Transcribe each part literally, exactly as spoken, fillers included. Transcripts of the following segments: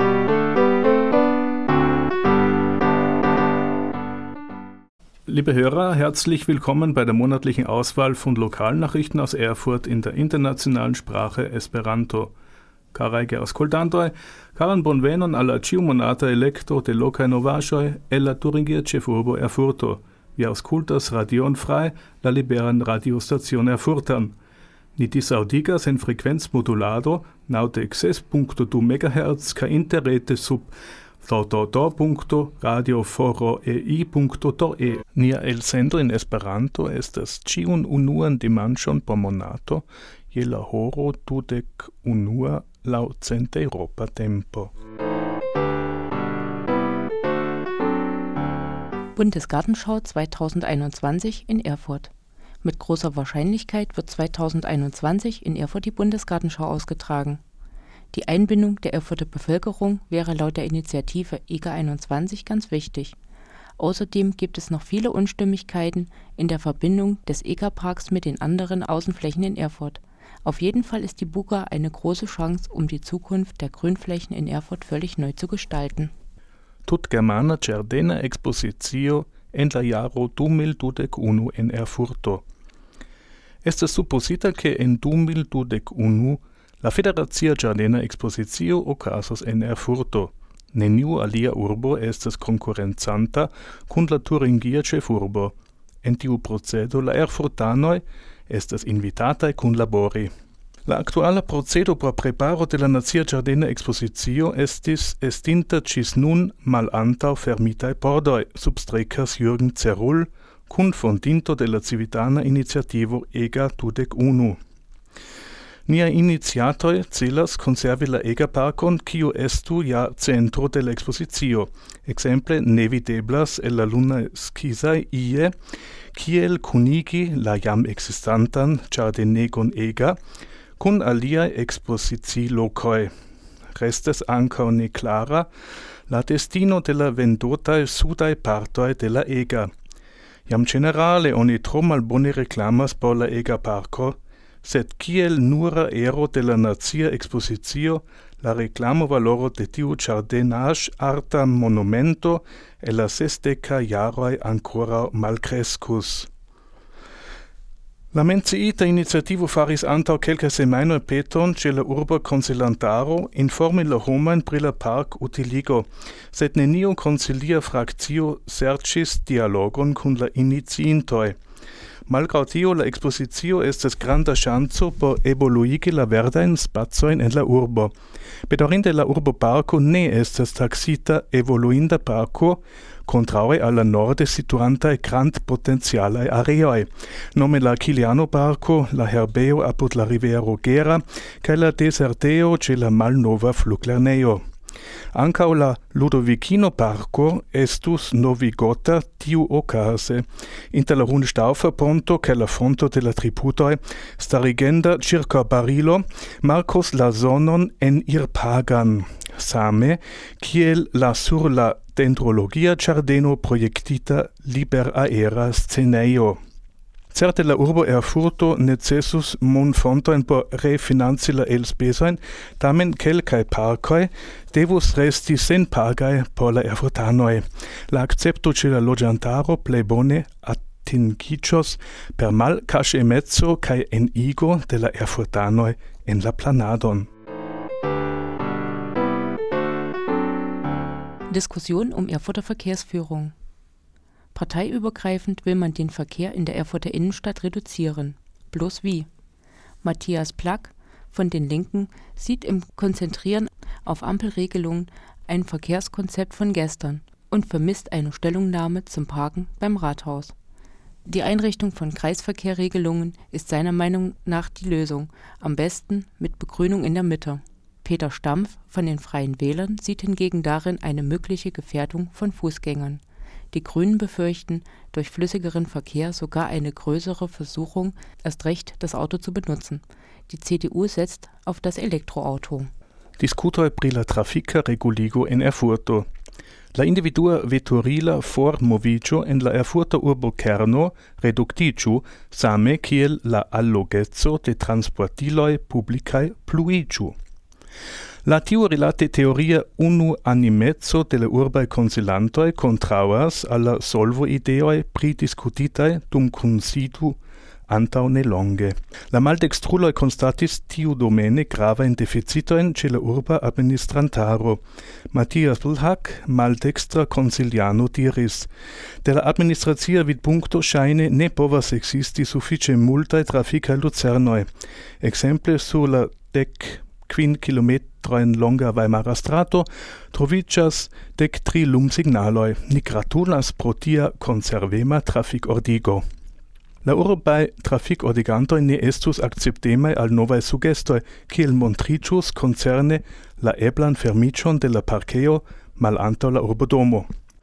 Liebe Hörer, herzlich willkommen bei der monatlichen Auswahl von Lokalnachrichten aus Erfurt in der internationalen Sprache Esperanto. Carajge auscultantoj, caran bonvenon alla ĉiumonata elekto de lokaj novaĵoj el la turingia ĉefurbo Erfurto. Vi aŭskultas Radion Frei, la liberan radiostacion Erfurtan. Ni disaŭdigas en frekvencmodulado naŭdek ses punkto du megahertz kaj interrete sub w w w punkto radio foro e i punkto d e. Nia elsendo in Esperanto estas ĉiun unuan dimanĉon por monato je la horo dudek unua laŭ centeŭropa tempo. Bundesgartenschau zweitausendeinundzwanzig in Erfurt. Mit großer Wahrscheinlichkeit wird zweitausendeinundzwanzig in Erfurt die Bundesgartenschau ausgetragen. Die Einbindung der Erfurter Bevölkerung wäre laut der Initiative E G A einundzwanzig ganz wichtig. Außerdem gibt es noch viele Unstimmigkeiten in der Verbindung des E G A-Parks mit den anderen Außenflächen in Erfurt. Auf jeden Fall ist die Buga eine große Chance, um die Zukunft der Grünflächen in Erfurt völlig neu zu gestalten. Tut germana ĝardena ekspozicio en la jaro du mil dudek unu en Erfurto. Estas supposita ke en du mil dudek unu la Federacia Ĝardena Ekspozicio okazos en Erfurto. Neniu alia urbo estas konkurencanta kun la turingia ĉefurbo. En tiu procedo la erfurtanoj estas invitataj kunlabori. La aktuala procedo por preparo de la Nacia Ĝardena Ekspozicio estis estinta ĝis nun malantaŭ fermitaj pordoj, substrekas Jürgen Zerrull, kunfondinto de la civitana iniciativo E G A dudek unu. Nia iniciatoj celas konservi la E G A-parkon, kiu estu ja centro de la ekspozicio. Ekzemple nevideblas el la lunaj skizaj ie, kiel kunigi la jam ekzistantan ĝardenegon E G A kun aliaj ekspoziciilokoj. Restas ankaŭ neklara la destino de la vendotaj sudaj partoj de la E G A. Jam ĝenerale oni tro malbone reklamas por la E G A-parko, sed kiel nura ero de la nacia ekspozicio, la reklamo valoro de tiu ĝardenaĵ-arta monumento el la sesdekaj jaroj ankoraŭ malkreskus. La menciita iniciativo faris antaŭ kelkaj semajnoj peton ĉe la urba konsilantaro informi la homojn pri la park-utiligo, sed neniu konsilia frakcio serĉis dialogon kun la iniciintoj. Malgraŭ tio la ekspozicio estas granda ŝanco por evoluigi la verdajn spacojn en la urbo. Bedaŭrinde la urboparko ne estas taksita evoluinda parko, kontraŭe al la norde situantaj grandpotencialaj areoj, nome la Kiliano-parko, la herbejo apud la rivero Gera kaj la dezertejo ĉe la malnova fluglernejo. Ankaŭ la Ludovicino-parko estus novigota tiuokaze. Inter la Hohenstaufer-ponto kaj la fonto de la Triputoj, starigenda ĉirkaŭ barilo, markos la zonon enirpagan, same kiel la sur la dendrologia ĝardeno projektita liberaera scenejo. Certe la urbo Erfurto necesus monfontojn por refinanci la elspezojn, tamen kelkaj parkoj devus resti senpagaj por la erfurtanoj. La akcepto ĉe la loĝantaro plej bone atingiĝos per malkaŝemeco kaj enigo de la erfurtanoj en la planadon. Diskussion um Erfurter Verkehrsführung. Parteiübergreifend will man den Verkehr in der Erfurter Innenstadt reduzieren. Bloß wie? Matthias Plack von den Linken sieht im Konzentrieren auf Ampelregelungen ein Verkehrskonzept von gestern und vermisst eine Stellungnahme zum Parken beim Rathaus. Die Einrichtung von Kreisverkehrregelungen ist seiner Meinung nach die Lösung, am besten mit Begrünung in der Mitte. Peter Stampf von den Freien Wählern sieht hingegen darin eine mögliche Gefährdung von Fußgängern. Die Grünen befürchten durch flüssigeren Verkehr sogar eine größere Versuchung, erst recht das Auto zu benutzen. Die C D U setzt auf das Elektroauto. Diskutoj pri la trafika reguligo en Erfurto. La individua veturila formoviĝo en la Erfurta urbokerno reduktiĝu, same kiel la allogeco de transportiloj publikaj pluiĝu. La tiu rilate teoria unu animezzo de la urbae consilantoi contrauas alla solvo ideoi pridiscutitae dum considu antau ne longe. La maldextruloi constatis tiu domene grava in deficitoin ce la urba administrantaro. Matthias Blhak, maldextra consiliano, diris: de la administratia vid puncto shaine ne povas existi suffice multae traficae lucernoi. Exemple sur la dec quin kilometroin longa Weimara strato trovicias dec tri lumsignaloi. Ni gratulas pro tia conservema trafic ordigo. La urbae trafic ordigantoi ne estus acceptemae al novae sugestoi, kiel montricius concerne la eblan fermicion de la parqueo mal antau la urbodomo.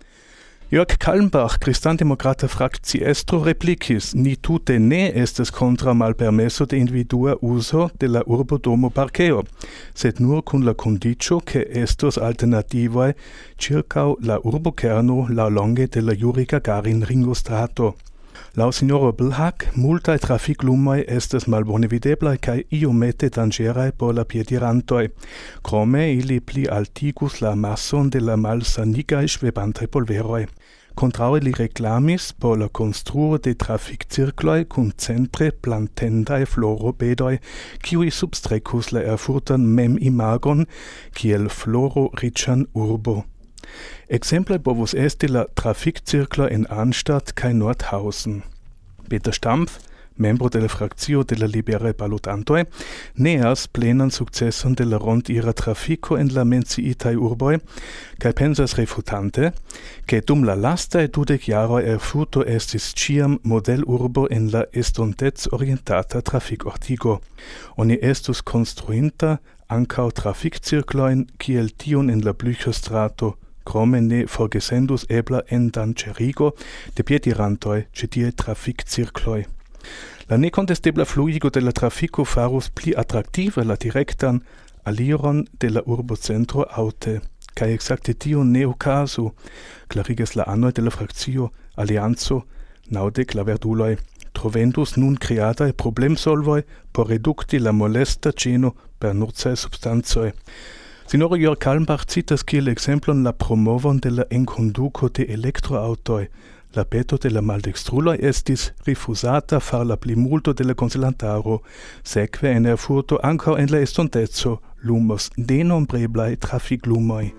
Jörg Kalmbach, Christandemocrata fractiestro, replicis: ni tute ne estes contra malpermesso de individua uso de la urbodomo parqueo, sed nur cun la condicio che estos alternativae circau la urbokerno laŭlonge de la Juri Gagarin ringostrato. Lau signoro Blhak, multae traficlumoi estes malbone videblai cae iomete dangerae por la piedirantoi. Crome ili pli altigus la masson de la malsanigae schwebantae polveroi. Contraue li reclamis por la construo de traficircloi cum centre plantendae florobedoi, kiui substrecus la Erfurtan mem imagon, kiel floro riccian urbo. Exemple povus esti la traficircla in Arnstadt cae Nordhausen. Peter Stampf, membro de la fractio de la liberae balotantoi, neas plenan successon de la rond-ira trafico en la menciitae urboi, cae pensas refutante, che dum la lastae dudec jaroi Erfurto estis ciam model urbo en la estontez orientata trafic ortigo. Oni estus construinta ancau traficircloin kiel tion en la Blücherstrato, crome ne forgesendus ebla endancerigo de piedirantoi ce tie traficircloi. La necontestebla fluigo de la trafico farus pli attractiva la directan aliron de la urbocentro aute, cae exacte tio ne ocasu, clarigas la annoi de la fractio Allianzo naudec la verduloi, trovendus nun creatae problemsolvoi por reducti la molesta ceno per nurcae substanzoi. Signoro Jörg Kalmbach citas kiel exemplon la promovon de la enconduco de electroautoi. La peto de la maldextruloi estis rifusata far la plimulto de la consilantaro, sekve en Erfurto ancau en la estontezo lumos denombreblae traficlumoi.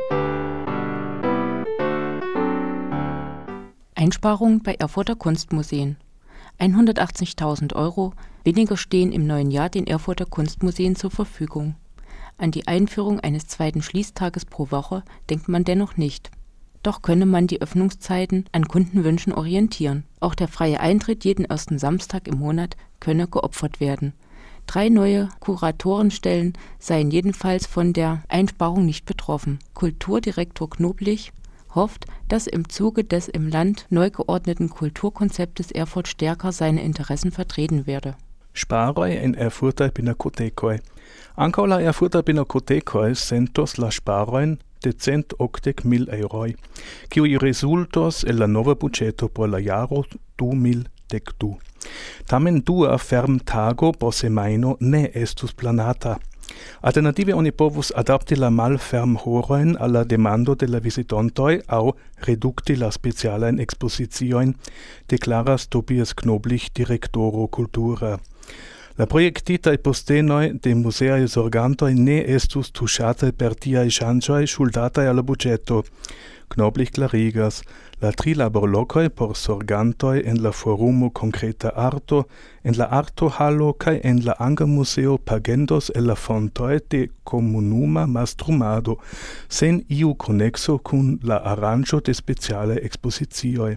Einsparungen bei Erfurter Kunstmuseen. hundertachtzigtausend Euro weniger stehen im neuen Jahr den Erfurter Kunstmuseen zur Verfügung. An die Einführung eines zweiten Schließtages pro Woche denkt man dennoch nicht. Doch könne man die Öffnungszeiten an Kundenwünschen orientieren. Auch der freie Eintritt jeden ersten Samstag im Monat könne geopfert werden. Drei neue Kuratorenstellen seien jedenfalls von der Einsparung nicht betroffen. Kulturdirektor Knoblich hofft, dass im Zuge des im Land neu geordneten Kulturkonzeptes Erfurt stärker seine Interessen vertreten werde. Sparoi en Erfurtae pinacotecoi. Ancau la Erfurtae pinacotecoi sentos la sparoin de cent octec mil euroi, kiui resultos el la nova budgeto por la jaro du mil decdu. Tamen dua ferm tago por semaino ne estus planata. Alternative oni povus adapti la malferm horoin alla demando de la visitontoi au reducti la specialain expositioin, declaras Tobias Knoblich, directoro cultura. La proiectitae postenoi de museae sorgantoi ne estus tuŝataj per tiaj ŝanĝoj ŝuldataj al la budĝeto. Knoblich klarigas: la tri laborlokoj por sorgantoj en la forumo Konkreta Arto, en la Arto-halo kaj en la Anga-museo pagendos el la fontoj de komunuma mastrumado, sen iu konekso kun la aranĝo de specialaj ekspozicioj.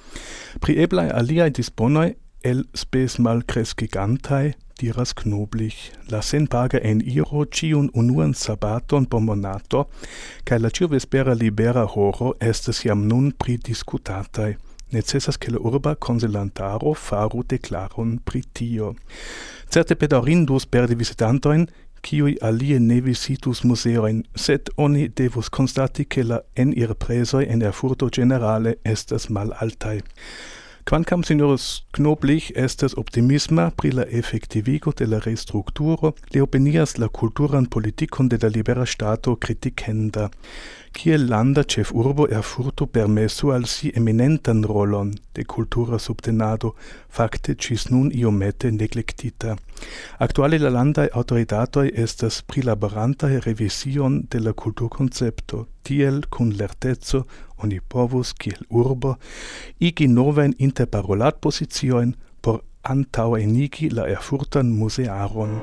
Pri eblaj aliaj disponoj el spes malkreskigantaj, diras Knoblich, la senpaga eniro ĉiun unuan sabaton por monato, kaj la ĉiuvespera libera horo estas jam nun pridiskutataj. Necesas ke la urba konsilantaro faru deklaron pri tio. Certe bedaŭrindus perdi vizitantojn, kiuj alie ne visitus museojn, sed oni devus konstati ke la enirprezoj en Erfurto ĝenerale estas malaltaj. Quancam signoros knoblich estes optimisma pri la effektivigo de la restrukturo, li opinias la kulturan politikon de la libera stato kritikenda. Kiel landa ĉefurbo Erfurto permesu al si eminentan rolon de kultura subtenado, fakte ĝis nun iomete neglektita. Aktuale la landaj aŭtoritatoj estas prilaborantaj revizion de la kulturkoncepto, tiel kun lerteco oni povus kiel urbo igi novajn interparoladpoziciojn por antaŭenigi la Erfurtan musearon.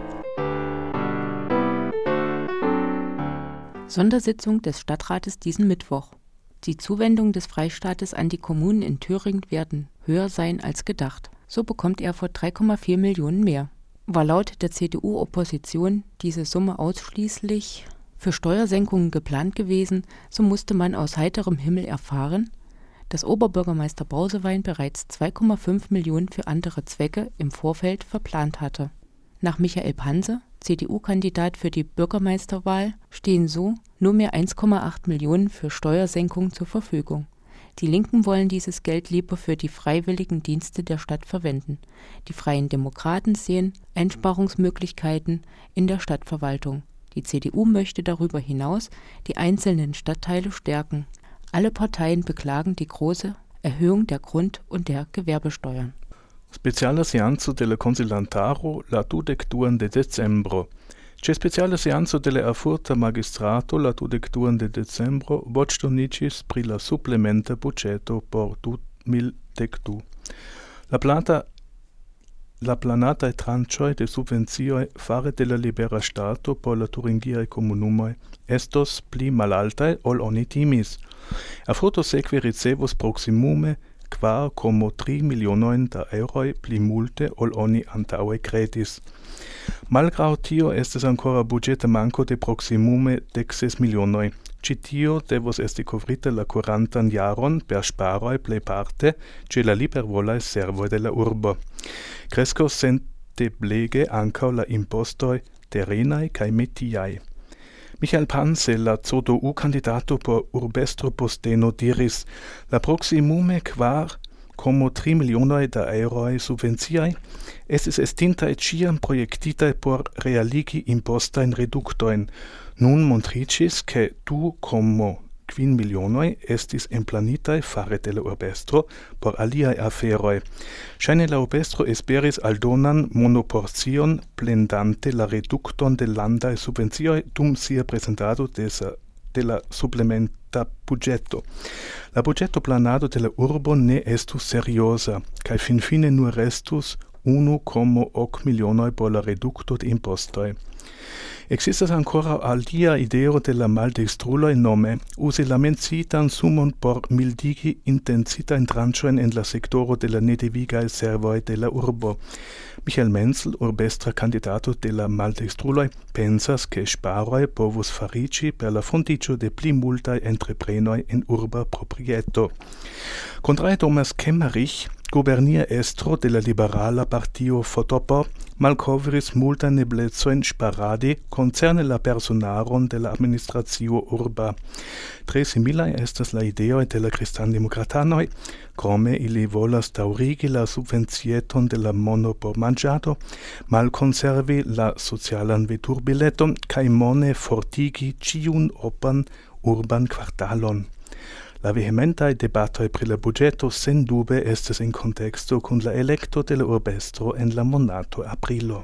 Sondersitzung des Stadtrates diesen Mittwoch. Die Zuwendung des Freistaates an die Kommunen in Thüringen werden höher sein als gedacht. So bekommt Erfurt drei Komma vier Millionen mehr. War laut der C D U-Opposition diese Summe ausschließlich für Steuersenkungen geplant gewesen, so musste man aus heiterem Himmel erfahren, dass Oberbürgermeister Brausewein bereits zwei Komma fünf Millionen für andere Zwecke im Vorfeld verplant hatte. Nach Michael Panse, C D U-Kandidat für die Bürgermeisterwahl, stehen so nur mehr eins Komma acht Millionen für Steuersenkungen zur Verfügung. Die Linken wollen dieses Geld lieber für die freiwilligen Dienste der Stadt verwenden. Die Freien Demokraten sehen Einsparungsmöglichkeiten in der Stadtverwaltung. Die C D U möchte darüber hinaus die einzelnen Stadtteile stärken. Alle Parteien beklagen die große Erhöhung der Grund- und der Gewerbesteuern. Speciala seanzo de la Consilantaro la dudek-duan de decembro. Ĉe speciala seanzo de la Erfurta magistrato la dudek-duan de decembro voĉdoniĝis pri la suplementa buĝeto por du mil dek du. La plata La planataj tranĉoj de subvencioj fare de la libera stato por la turingiaj komunumoj estos pli malaltaj ol oni timis. Erfurto sekve ricevos proksimume kvar komo tri milionojn da eŭroj pli multe ol oni antaŭe kredis. Malgraŭ tio estas ankoraŭ buĝeta manko de proksimume dek ses milionoj. Ĉi tio devos esti kovrita la kurantan jaron per ŝparoj plejparte ĉe la libervolaj servoj de la urbo. Kreskos senteblege ankaŭ la impostoj terenaj kaj metiaj. Michael Panse, la C D U-kandidato por urbestro-posteno, diris: la proksimume kvar komo tri milionoj da eŭroj subvenciaj estis estintaj ĉiam projektitaj por realigi impostajn reduktojn. Nun montriĝis, ke du komo kvin milionoj estis enplanitaj fare de la urbestro por aliaj aferoj. Ŝajne la urbestro esperis aldonan monoporcion plendante la redukton de landaj subvencioj dum sia prezentado de, sa, de la suplementa buĝeto. La buĝetoplanado de la urbo ne estus serioza, kaj finfine nur restus unu komo ok milionoj por la redukto de impostoj. Existas ankoraŭ alia ideo de la maldekstruloj nome uzi la menciitan sumon por mildigi intencitajn tranĉojn en la sektoro de la nedevigaj servoj de la urbo. Michael Menzel, urbestra kandidato de la maldekstruloj, pensas, ke ŝparoj povus fariĝi per la fondiĝo de pli multaj entreprenoj en urba proprieto. Kontraŭe Thomas Kemmerich, gubernia estro de la liberala partio Fotopo, malkovris multajn eblecojn ŝparadi koncerne la personaron de la administracio urba. Tre similaj estas la ideoj de la kristandemokratanoj, krome ili volas daŭrigi la subvencieton de la mono por manĝado, malkonservi la socialan veturbileton kaj mone fortigi ĉiun opan urban kvartalon. La vehementaj debatoj pri la buĝeto sendube estas en konteksto kun la elekto de la urbestro en la monato aprilo.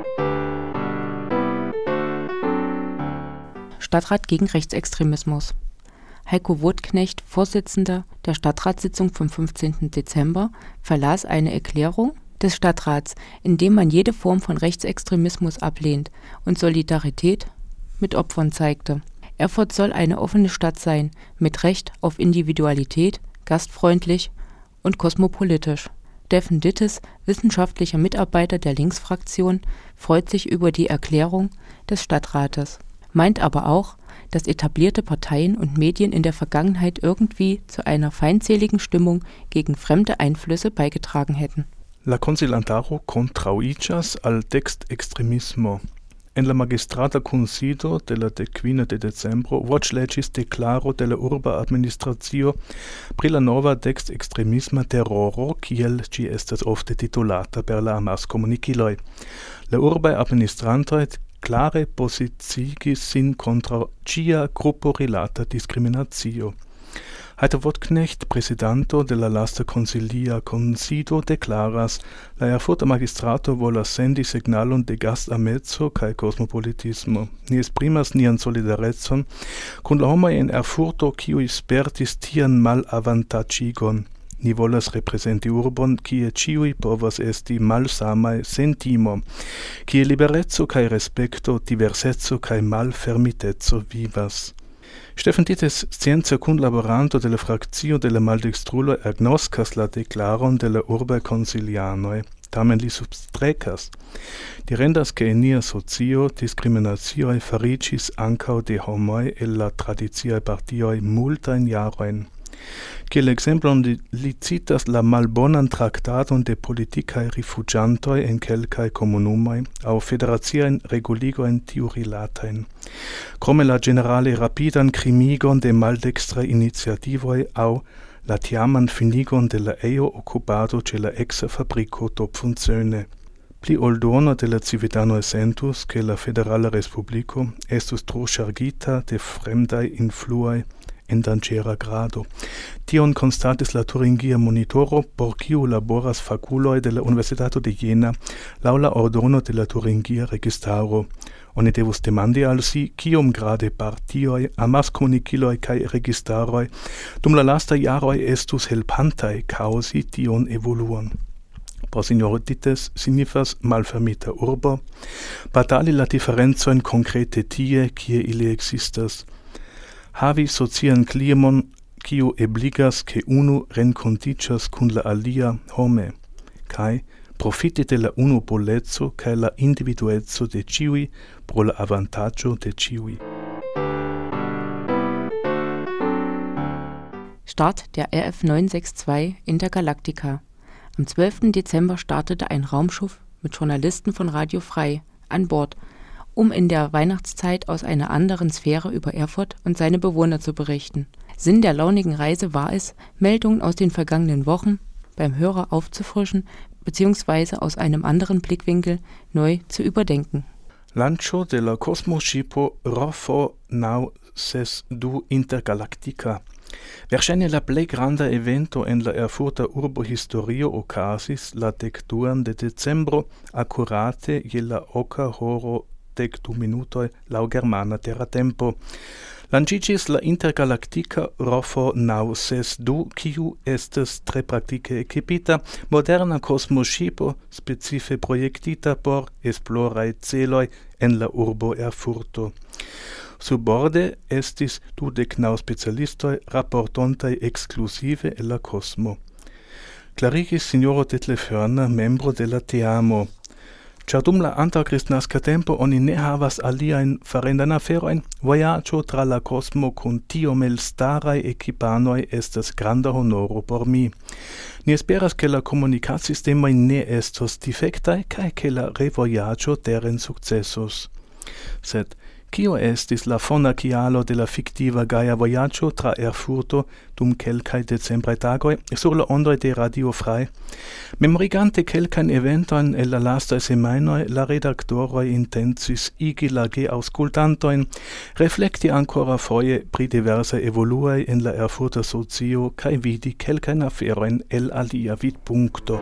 Stadtrat gegen Rechtsextremismus. Heiko Wotknecht, Vorsitzender der Stadtratssitzung vom fünfzehnten Dezember, verlas eine Erklärung des Stadtrats, in dem man jede Form von Rechtsextremismus ablehnt und Solidarität mit Opfern zeigte. Erfurt soll eine offene Stadt sein, mit Recht auf Individualität, gastfreundlich und kosmopolitisch. Steffen Dittes, wissenschaftlicher Mitarbeiter der Linksfraktion, freut sich über die Erklärung des Stadtrates, meint aber auch, dass etablierte Parteien und Medien in der Vergangenheit irgendwie zu einer feindseligen Stimmung gegen fremde Einflüsse beigetragen hätten. La Consilantaro kontraŭiĝas al tekstekstremismo. en la magistrata consido de la decquina de decembro voce legis declaro de la urba administratio pri la nova dex extremisma terroro, kiel gi estas ofte titulata per la amas comuniciloi. La urbae administrantoi clare posicigis sin contra cia gruppo rilata discriminatio. Heiter Wodknecht, presidanto de la lasta consilia consido, declaras: la Erfurta magistrato volas sendi signalon de gast amezzo cae cosmopolitismo. Ni esprimas nian solidarezon cun la homoi en Erfurto kiui spertis tian mal avantagigon. Ni volas representi urbon kie ciui povas esti malsamae sen timo, kie liberezzo cae respecto, diversezzo cae malfermitezzo vivas. Stefan Dittes, scienza cunlaboranto de la fractio de la maldextrulo, agnoscas la declaron de la urbae consilianoi, tamen li substrecas. Direndas che in nia socio discriminatioi faricis ancao de homoi e la traditiae partioi multain jaroin. Kiel exemplon li citas la malbonan tractaton de politicae rifugiantoi en quelcae comunumai, au federatiaen reguligoen tiu rilatain. Crome la generale rapidan crimigon de maldextra initiativoi au la tiaman finigon de la eo occupado ce la exa fabrico top funzione. Pli oldono de la civitanoi sentus che la federala respublico estus tro chargita de fremdai influai en dangera grado. Tion constatis la Thuringia monitoro, por kiu laboras faculoi de la Universitato de Jena, lau la ordono de la Thuringia registaro. Oni devus demandi al si, kiom grade partioi, amas comuniciloi cae registaroi, dum la lasta jaroi estus helpantai causi tion evoluon. Por signoro Dittes signifas malfermita urbo, batali la differenzoin concrete tie, kie ili existas. Havi socian climon, kiu ebligas che unu renconticias cun la alia home, cae profiti de la unu bolezzo cae la individuezzo de ciui pro la avantaggio de ciui. Start der R F neun sechs zwei Intergalactica. Am zwölften Dezember startete ein Raumschiff mit Journalisten von Radio Frei an Bord, um in der Weihnachtszeit aus einer anderen Sphäre über Erfurt und seine Bewohner zu berichten. Sinn der launigen Reise war es, Meldungen aus den vergangenen Wochen beim Hörer aufzufrischen bzw. aus einem anderen Blickwinkel neu zu überdenken. Lancio de la Cosmoscipo Rofo nau ses du Intergalactica. Verŝajne la plej granda evento en la Erfurta urbohistorio okazis la dekduan de decembro akurate je la oka horo dek du minutoj laŭ germana terratempo. Lanciĝis la Intergalactica Rofo naŭ ses du, kiu estas tre praktike ekipita, moderna kosmoŝipo specife projektita por esploraj celoj en la urbo Erfurto. Subborde estis dudek naŭ specialistoj raportontaj ekskluzive el la kosmo. Klarigis signoro Detlef Hörner, membro de la teamo. Ĉar dum la antaŭkristnaska tempo oni ne havas aliajn farendan aferojn, vojaĝo tra la kosmo kun tiom elstaraj ekipanoj estas granda honoro por mi. Ni esperas ke la komunikadsistemoj ne estos difektaj kaj ke la revojaĝo teren sukcesos. Sed kio estis la fona kialo de la fiktiva gaja vojaĝo tra Erfurto dum kelkaj decembraj tagoj sur la ondoj de Radio Frei? Memorigante kelkajn eventojn el la lastaj semajnoj, la redaktoroj intencis igi la geaŭskultantojn reflekti ankoraŭ foje pri diversaj evoluoj en la Erfurta socio kaj vidi kelkajn aferojn el alia vidpunkto.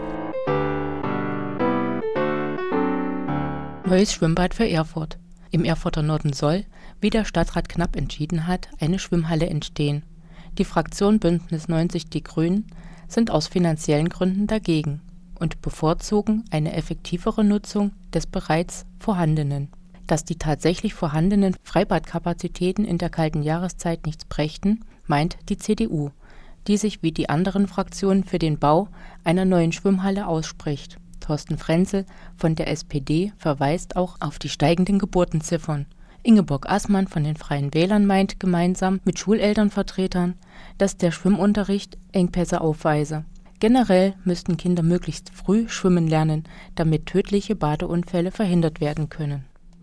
Neues Schwimmbad für Erfurt. Im Erfurter Norden soll, wie der Stadtrat knapp entschieden hat, eine Schwimmhalle entstehen. Die Fraktion Bündnis neunzig Die Grünen sind aus finanziellen Gründen dagegen und bevorzugen eine effektivere Nutzung des bereits Vorhandenen. Dass die tatsächlich vorhandenen Freibadkapazitäten in der kalten Jahreszeit nichts brächten, meint die C D U, die sich wie die anderen Fraktionen für den Bau einer neuen Schwimmhalle ausspricht. Thorsten Frenzel von der S P D verweist auch auf die steigenden Geburtenziffern. Ingeborg Assmann von den Freien Wählern meint gemeinsam mit Schulelternvertretern, dass der Schwimmunterricht Engpässe aufweise. Generell müssten Kinder möglichst früh schwimmen lernen, damit tödliche Badeunfälle verhindert werden können.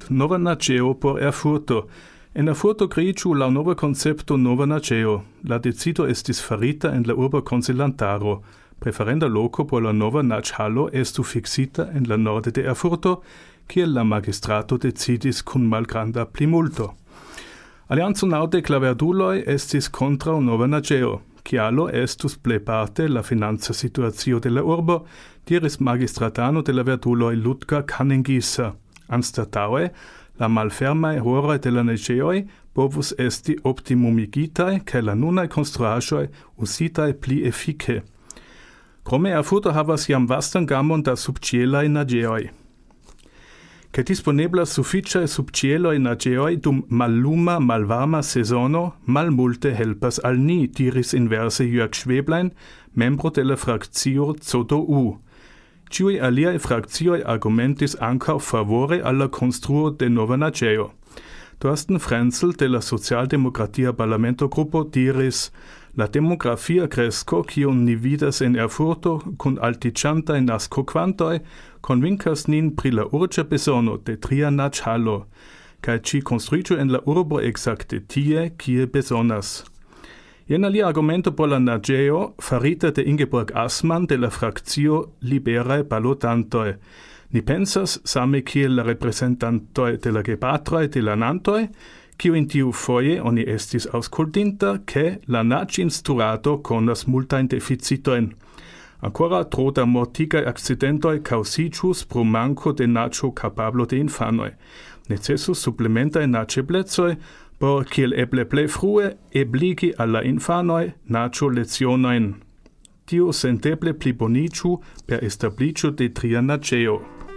Nova Naceo por Erfurto. En Erfurto criiu la nova concepto Nova Naceo. La decido estis farita en la urba consilantaro. Preferenda loco por la nova Nac-halo estu fixita en la norde de Erfurto, kiel la magistrato decidis kun malgranda plimulto. Alianzo naude claverduloi estis contra Nova Naceo. Kialo estus plejparte la financa situacio de la urbo, diris magistratano de la verduloi Ludger Kannengießer. Anstataŭe, la malfermaj horoj de la naĝejoj povus esti optimumigitaj kaj la nunaj konstruaĵoj uzitaj pli efike. Krome Erfurto havas jam vastan gamon da subĉielaj naĝejoj. Ke disponeblas sufiĉaj subĉieloj naĝejoj dum malluma, malvarma sezono malmulte helpas al ni, diris inverse Jörg Schweblein, membro de la frakcio C D U. Ĉiuj aliaj frakcioj argumentis ankaŭ favore al la konstruo de nova naĝejo. Thorsten Frenzel de la Socialdemokratia Parlamentogrupo diris: La demografia kresko, kiun ni vidas en Erfurto kun altiĝantaj naskokvantoj, konvinkas nin pri la urĝa bezono de tria naĝhalo, kaj ĝi konstruiĝu en la urbo ekzakte tie, kie bezonas. Jen alia argumento por la naĝejo farita de Ingeborg Assmann de la frakcio Liberaj Balotantoj. Ni pensas, same kiel la reprezentantoj de la gepatroj de la nantoj, kiujn tiufoje oni estis aŭskultinta, ke la naĝinstruado konas multajn deficitojn. Ancora tro da mortigaj akcidentoj kaŭziĝus pro manko de naĝo-kapablo de infanoj. Necesus suplementaj naĝeblecoj por kiel eble plej frue ebligi al la infanoj naĝo-lecionojn. Tio senteble pliboniĝu per establiĝo de tria naĝejo.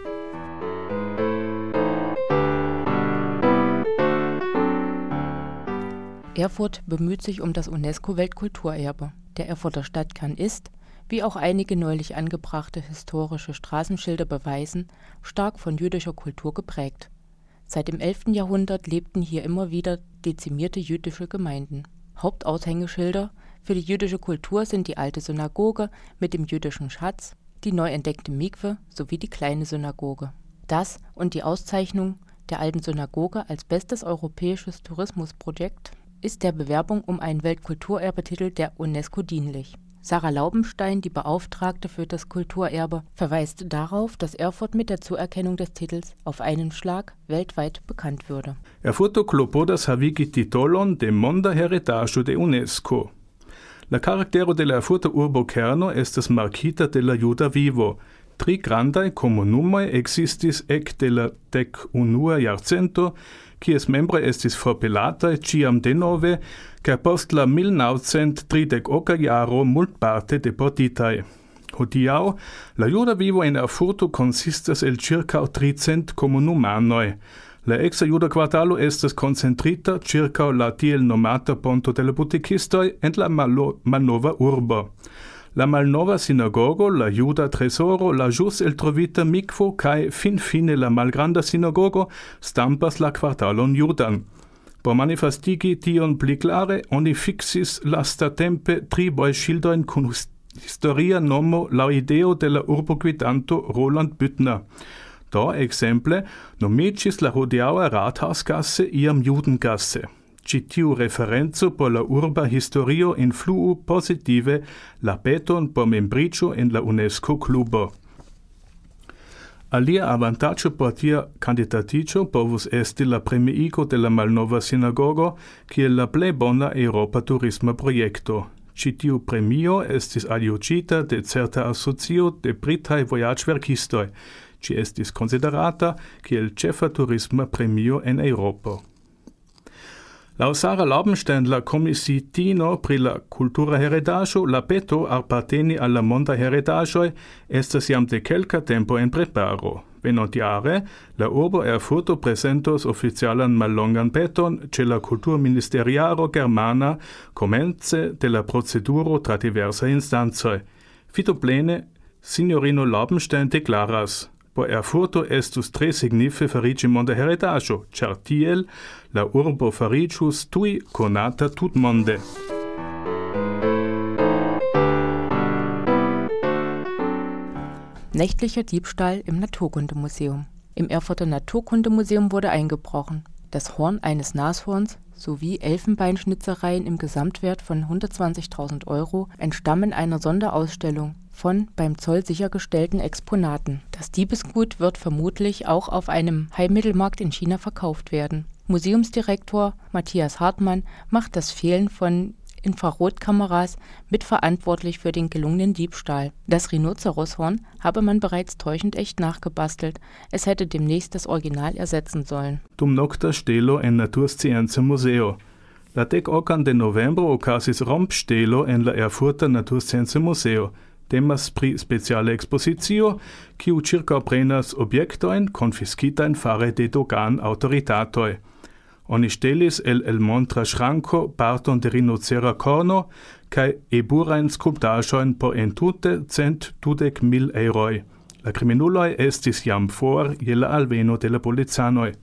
Erfurt bemüht sich um das UNESCO-Weltkulturerbe. Der Erfurter Stadtkern ist, wie auch einige neulich angebrachte historische Straßenschilder beweisen, stark von jüdischer Kultur geprägt. Seit dem elften Jahrhundert lebten hier immer wieder dezimierte jüdische Gemeinden. Hauptaushängeschilder für die jüdische Kultur sind die alte Synagoge mit dem jüdischen Schatz, die neu entdeckte Mikwe sowie die kleine Synagoge. Das und die Auszeichnung der alten Synagoge als bestes europäisches Tourismusprojekt ist der Bewerbung um einen Weltkulturerbetitel der UNESCO dienlich. Sarah Laubenstein, die Beauftragte für das Kulturerbe, verweist darauf, dass Erfurt mit der Zuerkennung des Titels auf einen Schlag weltweit bekannt würde. Erfurto klopodas havigi titolon de monda heredaĵo de UNESCO. La karaktero de la Erfurta urbokerno estas markita de la juda vivo. Tri grandaj komunumoj ekzistis ekde la dek unua jarcento, kies membroj estis forpelataj ĉiam denove, kaj post la mil naŭcent tridek oka jaro multparte deportitaj. Hodiaŭ la juda vivo en Erfurto konsistas el ĉirkaŭ tricent komunumanoj. La eksa juda kvartalo estas koncentrita ĉirkaŭ la tiel nomata Ponto de la Butikistoj en la malnova urbo. La malnova sinagogo, la juda tresoro, la ĵus eltrovita mikvo kaj finfine la malgranda sinagogo stampas la kvartalon judan. Por manifestigi tion pli klare, oni fiksis lastatempe tri bolŝildojn kun historia nomo laŭ ideo de la urbogvidanto Roland Büttner. Do, ekzemple, nomiĝis la hodiaŭa Rathausgasse iam Judengasse. Ĉi tiu referenco por la urba historio influu pozitive la peton por membriĝo en la UNESCO-klubo. Alia avantaĝo por tia kandidatiĝo povus esti la premiigo de la malnova sinagogo kiel la plej bona eŭropa turisma projekto. Ĉi tiu premio estis aljuĝita de certa asocio de britaj vojaĝverkistoj. Ĝi estis konsiderata kiel ĉefa turisma premio en Eŭropo. Laŭ Sarah Laubenstein, la komisitino pri la kultura heredaĵo, la peto aparteni al la mondaj heredaĵoj estas jam de kelka tempo en preparo. Venontjare, la urbo Erfurto prezentos oficialan mallongan peton ĉe la kulturministeriaro germana komence de la proceduro tra diversaj instancoj. Fitoplene, sinjorino Laubenstein deklaras: Por Erfurto estus tre signife fariĝi monda heredaĵo, ĉar tiel la urbo fariĝus tuj konata tutmonde. Nächtlicher Diebstahl im Naturkundemuseum. Im Erfurter Naturkundemuseum wurde eingebrochen. Das Horn eines Nashorns sowie Elfenbeinschnitzereien im Gesamtwert von hundertzwanzigtausend Euro entstammen einer Sonderausstellung von beim Zoll sichergestellten Exponaten. Das Diebesgut wird vermutlich auch auf einem Heilmittelmarkt in China verkauft werden. Museumsdirektor Matthias Hartmann macht das Fehlen von Infrarotkameras mitverantwortlich für den gelungenen Diebstahl. Das Rhinoceroshorn habe man bereits täuschend echt nachgebastelt. Es hätte demnächst das Original ersetzen sollen. Dum nocta stelo en Naturscienza Museo. La dec ocan de novembro ocasis romp stelo en la Erfurter Naturscienza Museo. Temas pri speciale expositio, kiu circaprenas objektojn konfiskitajn fare de dogan autoritatoj. Oni stelis el el montra ŝranko parton de rinocera korno kaj eburajn skulptaĵojn por entute cent dudek mil eŭroj. La kriminuloj estis jam for je la alveno de la policanoj.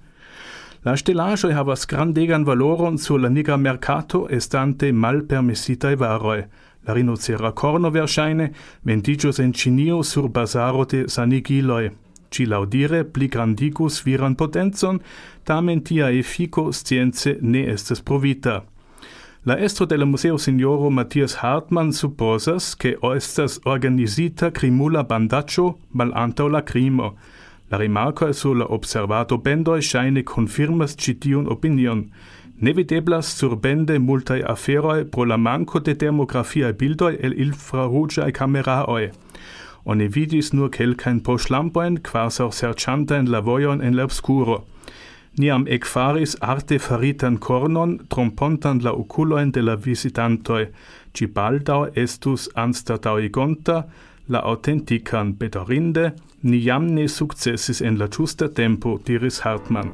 La ŝtelaĵoj havas grandegan valoron sur la nigra merkato estante malpermesitaj varoj. La rinocera korno verŝajne vendiĝos en Ĉinio sur bazaro de sanigiloj. Ci laudire pli grandigus viran potencon, tamen tia effico science ne estes provita. La estro de la Museo Signoro Matthias Hartmann supposas che estas organisita crimula bandaĉo malantaŭ la krimo. La rimarkoj sur la observado bendoj ŝajne konfirmas ĉi tiun opinion. Ne videblas surbende multaj aferoj pro la manko de demografiaj bildoj el infraruĝaj kameraoj. Oni vidis nur kelkajn poŝlampojn kvazaŭ serĉantajn la vojon en la obskuro. Niam ekfaris arte faritan kornon, trompontan la okulojn de la vizitantoj. Ĝi baldaŭ estus anstataŭigonta la aŭtentikan, bedaŭrinde, ni jam ne sukcesis en la ĝusta tempo, diris Hartmann.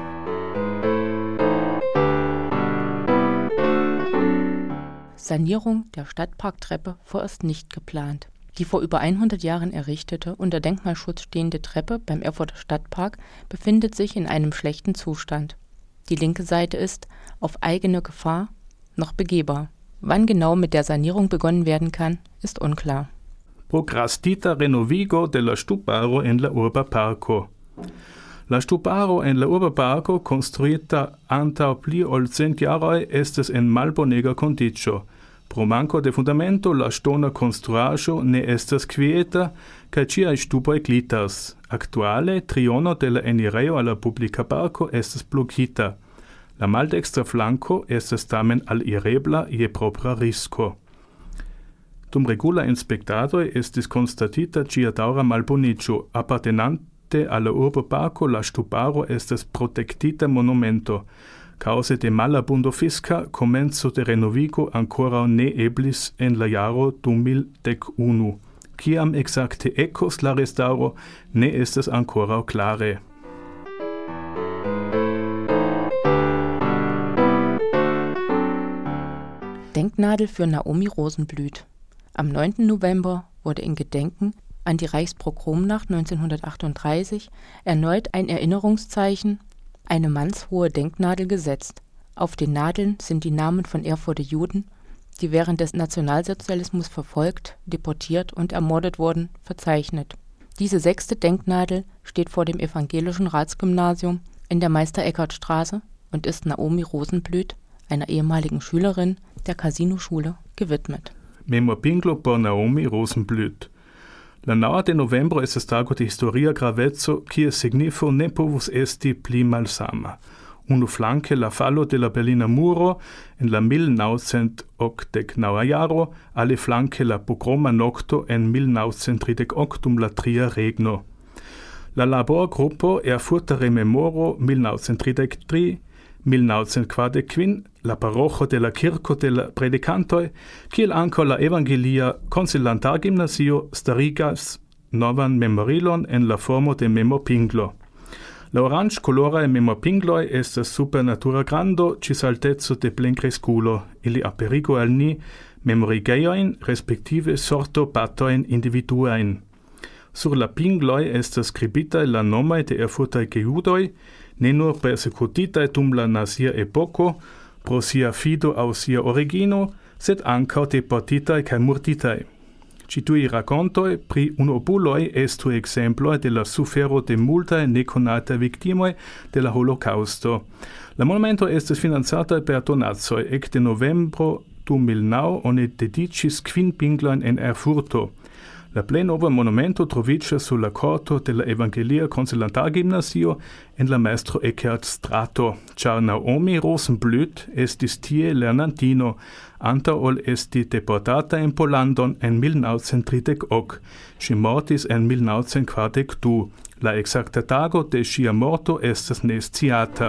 Sanierung der Stadtparktreppe vorerst nicht geplant. Die vor über hundert Jahren errichtete, unter Denkmalschutz stehende Treppe beim Erfurter Stadtpark befindet sich in einem schlechten Zustand. Die linke Seite ist, auf eigene Gefahr, noch begehbar. Wann genau mit der Sanierung begonnen werden kann, ist unklar. Procrastita renovigo de la ŝtuparo en la urba parko. La ŝtuparo en la urba parko konstruita antaŭ pli ol cent jaroj estas en malbonega kondiĉo. Pro manko de fundamento la ŝtona konstruaĵo ne estas kvieta kaj ĉiaj ŝtupoj glitas. Aktuale triono de la enirejo al la publika parko estas blokita. La maldekstra flanko estas tamen alirebla je propra risko. Dum regula inspektadoj estis konstatita ĝiadaŭra malboniĝo, apartenante al la urboparko la ŝtuparo estas protektita monumento. Cause de malabundo fisca, komenco de renovigo ankoraŭ ne eblis en la jaro du mil dek unu. Kiam ekzakte ekos la restaŭro, ne estas ankoraŭ klare. Denknadel für Naomi Rosenblüt. Am neunten November wurde in Gedenken an die Reichspogromnacht neunzehnhundertachtunddreißig erneut ein Erinnerungszeichen, eine mannshohe Denknadel gesetzt. Auf den Nadeln sind die Namen von Erfurter Juden, die während des Nationalsozialismus verfolgt, deportiert und ermordet wurden, verzeichnet. Diese sechste Denknadel steht vor dem Evangelischen Ratsgymnasium in der Meister-Eckhart-Straße und ist Naomi Rosenblüt, einer ehemaligen Schülerin der Casino-Schule, gewidmet. Memorpinglo por Naomi Rosenblüt. La naŭa de novembro estas tago de historia graveco, kies signifo ne povus esti pli malsama. Unuflanke la falo de la Berlina Muro en la mil naŭcent okdeknaŭa jaro, aliflanke la pogroma nokto en mil naŭcent tridek ok dum la tria regno. La laborgrupo Erfurta Rememoro mil naŭcent tridek tri, mil naŭcent kvardek kvin, la paroĥo de la kirko de la predikantoj, kiel ankaŭ la evangelia konsilantargimnazio starigas novan memorilon en la formo de memorpinglo. La oranĝkoloraj memorpingloj estas super natura grando ĝis alteco de plenkreskulo. Ili aperigu al ni memorigejojn, respektive sortobatojn individuajn. Sur la pingloj estas skribitaj la nomoj de erfurtaj gejudoj, ne nur persekutitaj dum la nazia epoko, pro sia fido aŭ sia origino, sed ankaŭ deportitaj kaj murditaj. Ci tui raccontoi pri unopuloi estu exemploi de la sufero de multae neconatae victimoi de la Holocausto. La monumento estes finanzata per donazoi, ec de novembro du mil nau oni dedicis quin pingloin en Erfurto. La plei nova monumento trovicia sulla corto de la Evangelia Consulantar Gymnasio en la maestro Eckert Strato, char Naomi Rosenblüt estis tie lernantino, anta ol esti deportata en Polandon en mil naŭcent tridek ok. Ŝi mortis en mil naŭcent kvardek du. La exacta tago de ŝia morto estas ne sciata.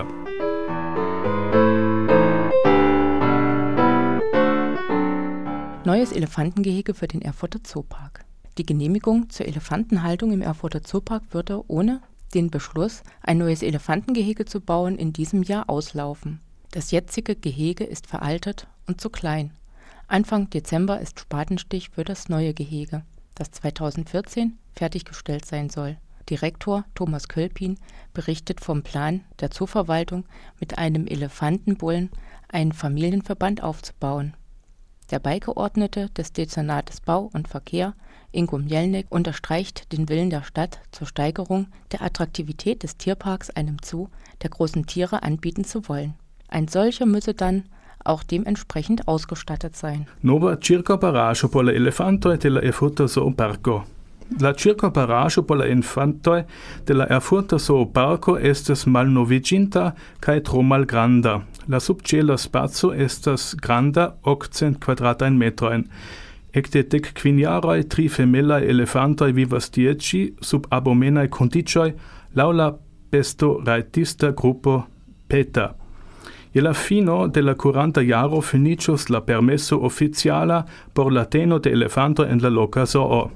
Neues Elefantengehege für den Erfurter Zoopark. Die Genehmigung zur Elefantenhaltung im Erfurter Zoopark würde ohne den Beschluss, ein neues Elefantengehege zu bauen, in diesem Jahr auslaufen. Das jetzige Gehege ist veraltet und zu klein. Anfang Dezember ist Spatenstich für das neue Gehege, das zweitausendvierzehn fertiggestellt sein soll. Direktor Thomas Kölpin berichtet vom Plan der Zooverwaltung, mit einem Elefantenbullen einen Familienverband aufzubauen. Der Beigeordnete des Dezernates Bau und Verkehr, Ingo Mielnik, unterstreicht den Willen der Stadt zur Steigerung der Attraktivität des Tierparks einem Zoo der großen Tiere anbieten zu wollen. Ein solcher müsse dann auch dementsprechend ausgestattet sein. Nova circoparaĵo por la elefantoj de la Erfurta Zooparko. La circoparaĵo por la elefantoj de la Erfurta Zooparko estas malnoviĝinta kaj tro malgranda. La subĉela spaco estas granda okcent kvadratajn metrojn. Ekde dek kvin jaroj tri femelaj elefantoj vivas tie ĉi sub abomenaj kondiĉoj laŭ la bestorajtista grupo PETA. Je la fino de la kuranta jaro finiĝos la permeso oficiala por la teno de elefantoj en la loka zoo.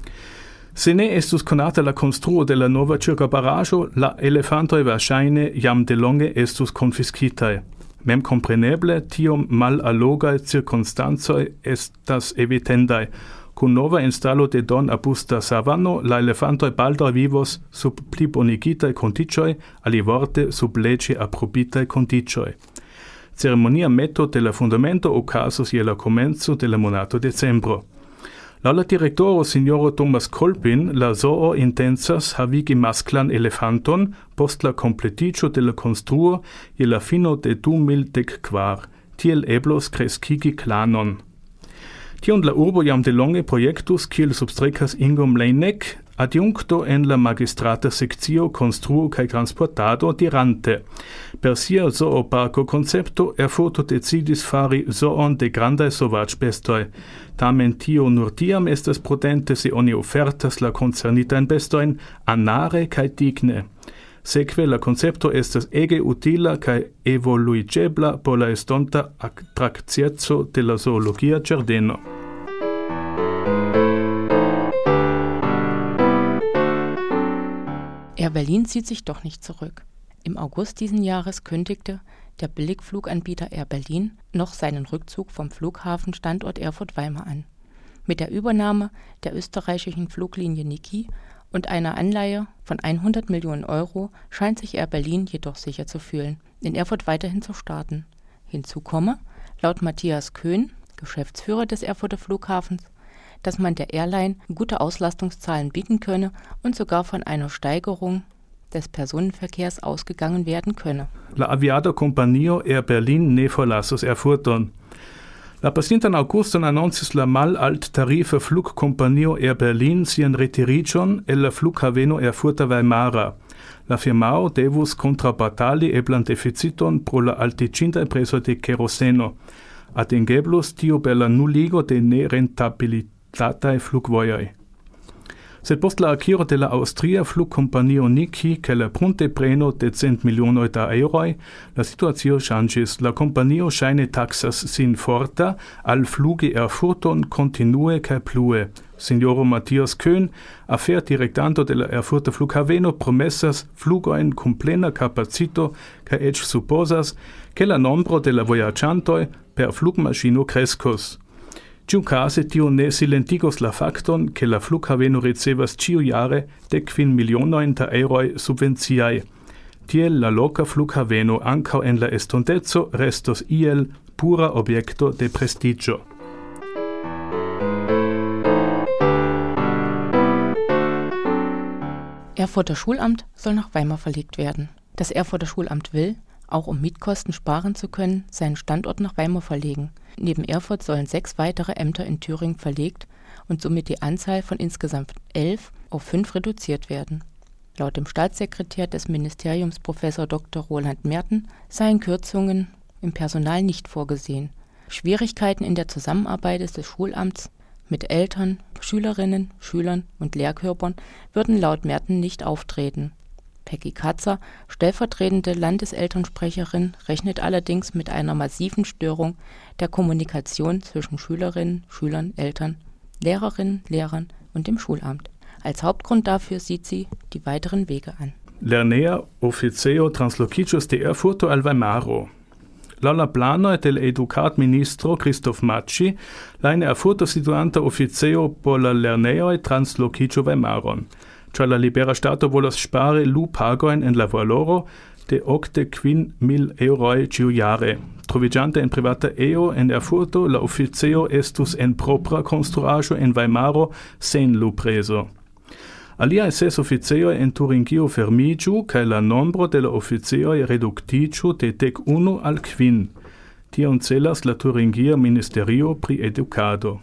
Se ne estus konata la konstruo de la nova circoparaĵo, la elefantoj verŝajne jam delonge estus konfiskitaj. Mem compreneble, tiom malalogaj cirkonstancoj estas evitendaj. Kun nova instalo de Don Abusta Savano, la elefantoj baldaŭ vivos sub pli bonigitaj kondiĉoj, alivorte sub leĝe aprobitaj kondiĉoj. Ceremonia meto de la fundamento okazos je la komenco de la monato decembro. Laŭ la direktoro sinjoro Thomas Kölpin, la zoo intencas havigi masklan elefanton post la kompletiĝo de la konstruo je la fino de du mil dek kvar. Tiel eblos kreskigi klanon. Tion la urbo jam delonge projektus, kiel substrekas Ingo Mielnik, adjunkto en la magistrata sekcio konstruo kaj transportado dirante. Per sia zooparko koncepto Erfurto decidis fari zoon de grandaj sovaĝbestoj. Tamen tio nur tiam estas prudente, se oni ofertas la koncernitajn bestojn anare kaj digne. Sekve la koncepto estas ege utila kaj evoluiĝebla por la estonta atrakcieco de la zoologia ĝardeno. Air Berlin zieht sich doch nicht zurück. Im August diesen Jahres kündigte der Billigfluganbieter Air Berlin noch seinen Rückzug vom Flughafenstandort Erfurt-Weimar an. Mit der Übernahme der österreichischen Fluglinie Niki und einer Anleihe von hundert Millionen Euro scheint sich Air Berlin jedoch sicher zu fühlen, in Erfurt weiterhin zu starten. Hinzu komme, laut Matthias Köhn, Geschäftsführer des Erfurter Flughafens, dass man der Airline gute Auslastungszahlen bieten könne und sogar von einer Steigerung des Personenverkehrs ausgegangen werden könne. La aviada kompanio Air Berlin ne forlasos Erfurton. La pasintan aŭguston anoncis la mal-alt-tarifa flugkompanio Air Berlin sian retiriĝon el la flughaveno Erfurta Weimara. La firmao devus kontrabatali eblan deficiton pro la altiĝintaj prezoj de keroseno. Atingeblus tio per la nuligo de nerentabilitataj flugvojoj. Sed post la akiro de la aŭstria flugkompanio Niki kaj la pruntepreno de cent milionoj da eŭroj, la situacio ŝanĝis. La kompanio ŝajne taksas sin forta al flugi Erfurton kontinue kaj plue. Sinjoro Matthias Köhn, aferdirektanto de la Erfurta flughaveno, promesas flugojn kun plena kapacito kaj eĉ supozas, ke la nombro de la vojaĝantoj per flugmaŝino kreskos. Ĉiukaze tio ne silentigos la fakton, ke la flughaveno ricevas ĉiujare dekkvin milionojn da eŭroj subvenciaj. Tiel la loka flughaveno ankaŭ en la estonteco restos iel pura objekto de prestiĝo. Erfurter Schulamt soll nach Weimar verlegt werden. Das Erfurter Schulamt will, auch um Mietkosten sparen zu können, seinen Standort nach Weimar verlegen. Neben Erfurt sollen sechs weitere Ämter in Thüringen verlegt und somit die Anzahl von insgesamt elf auf fünf reduziert werden. Laut dem Staatssekretär des Ministeriums Professor Doktor Roland Merten seien Kürzungen im Personal nicht vorgesehen. Schwierigkeiten in der Zusammenarbeit des Schulamts mit Eltern, Schülerinnen, Schülern und Lehrkörpern würden laut Merten nicht auftreten. Peggy Katzer, stellvertretende Landeselternsprecherin, rechnet allerdings mit einer massiven Störung der Kommunikation zwischen Schülerinnen, Schülern, Eltern, Lehrerinnen, Lehrern und dem Schulamt. Als Hauptgrund dafür sieht sie die weiteren Wege an. Lernea officio translocicius de Erfurto al Weimaro. Laula plano del educat ministro Christoph Macci, la in Erfurto situanta officio por la lerneoi translocicio Weimaron. Tra la libera stato volas spare lu pagoin en la valoro de octe quin mil euroi ciujare. Trovigiante en privata eo en Erfurto, la officio estus en propra construajo en Weimaro sen lu preso. Alia ses officioi en Thuringio fermigiu, cae la nombro de la officioi reducticiu de dec unu al quin. Tion celas la Thuringia Ministerio pri Educado.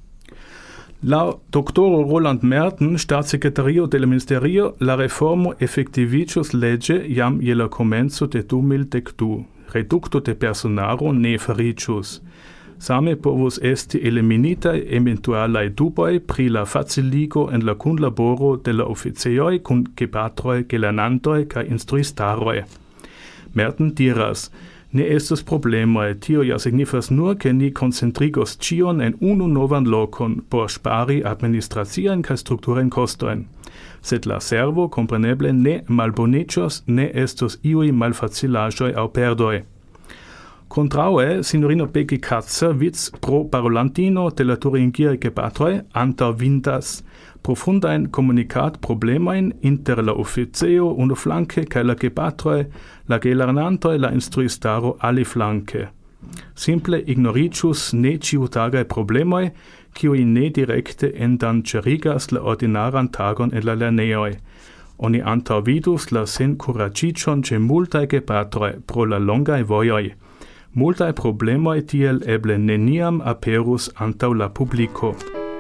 La doctoro Roland Merten, Staatssekretario del Ministerio, la reformo effectivicius lege jam je la comenzo de du mil decdu. Reducto de personaro ne faricius. Same povus esti eliminitae eventualae duboi pri la faciligo en la kunlaboro de la officioi kun gepatroi, gelernantoi ca instruistaroi. Merten diras, ne estus problemoi, tio ja signifas nur che ni concentrigos cion en unu novan locon por spari administracien ca strukturen costoin. Sed la servo compreneble ne malbonicios, ne estus iui malfacilajoi au perdoi. Contraue, signorino Peggy Katzer, viz pro parolantino de la Thuringia gepatroi, anta vindas profundain communicat problemain inter la officio unu flanque cae la gepatroi, la gelernantoi, la instruistaro ali flanque. Simple ignoricius ne ciutagae problemoi, kiui ne directe endancerigas la ordinaran tagon en la lerneoi. Oni antau vidus la sen curacicion ce multae gepatroi pro la longae voioi. Multae problemoi tiel eble neniam aperus antau la publico.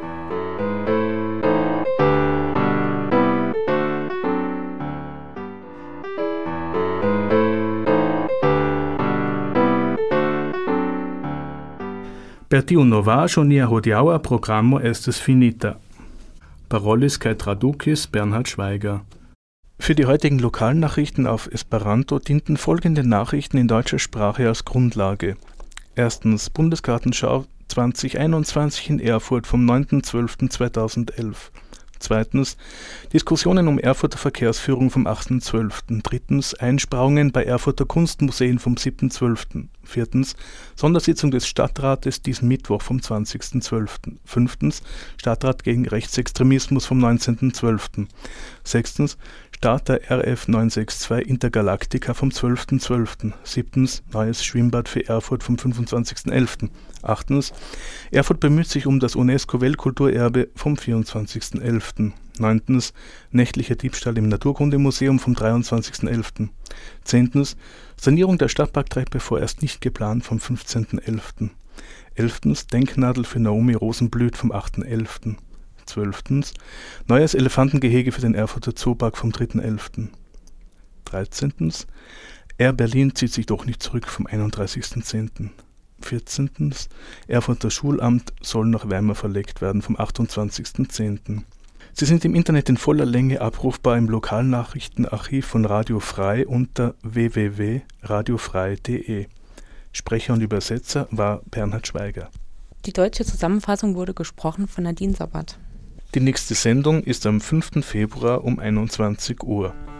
Per tiu novaĵo nia hodiaŭa programo estis finita. Parolis kaj tradukis Bernhard Schweiger. Für die heutigen Lokalnachrichten auf Esperanto dienten folgende Nachrichten in deutscher Sprache als Grundlage. Erstens Bundesgartenschau zwanzig einundzwanzig in Erfurt vom neunten zwölften zweitausendelf. Zweitens Diskussionen um Erfurter Verkehrsführung vom achten zwölften. Drittens Einsparungen bei Erfurter Kunstmuseen vom siebten zwölften. Viertens Sondersitzung des Stadtrates diesen Mittwoch vom zwanzigsten zwölften. Fünftens Stadtrat gegen Rechtsextremismus vom neunzehnten zwölften. Sechstens Start der R F neunhundertzweiundsechzig Intergalactica vom zwölften zwölften. Siebtens Neues Schwimmbad für Erfurt vom fünfundzwanzigsten elften. Achtens Erfurt bemüht sich um das UNESCO-Weltkulturerbe vom vierundzwanzigsten elften. Neuntens Nächtlicher Diebstahl im Naturkundemuseum vom dreiundzwanzigsten elften. Zehntens Sanierung der Stadtparktreppe vorerst nicht geplant vom fünfzehnten elften. Elftens Denknadel für Naomi Rosenblüt vom achten elften. Zwölftens Neues Elefantengehege für den Erfurter Zoopark vom dritten elften. Dreizehntens Air Berlin zieht sich doch nicht zurück vom einunddreißigsten zehnten. vierzehntens Erfurter Schulamt soll nach Weimar verlegt werden vom achtundzwanzigsten zehnten. Sie sind im Internet in voller Länge abrufbar im Lokalnachrichtenarchiv von Radio Frei unter w w w punkt radiofrei punkt de. Sprecher und Übersetzer war Bernhard Schweiger. Die deutsche Zusammenfassung wurde gesprochen von Nadine Sabbat. Die nächste Sendung ist am fünften Februar um einundzwanzig Uhr.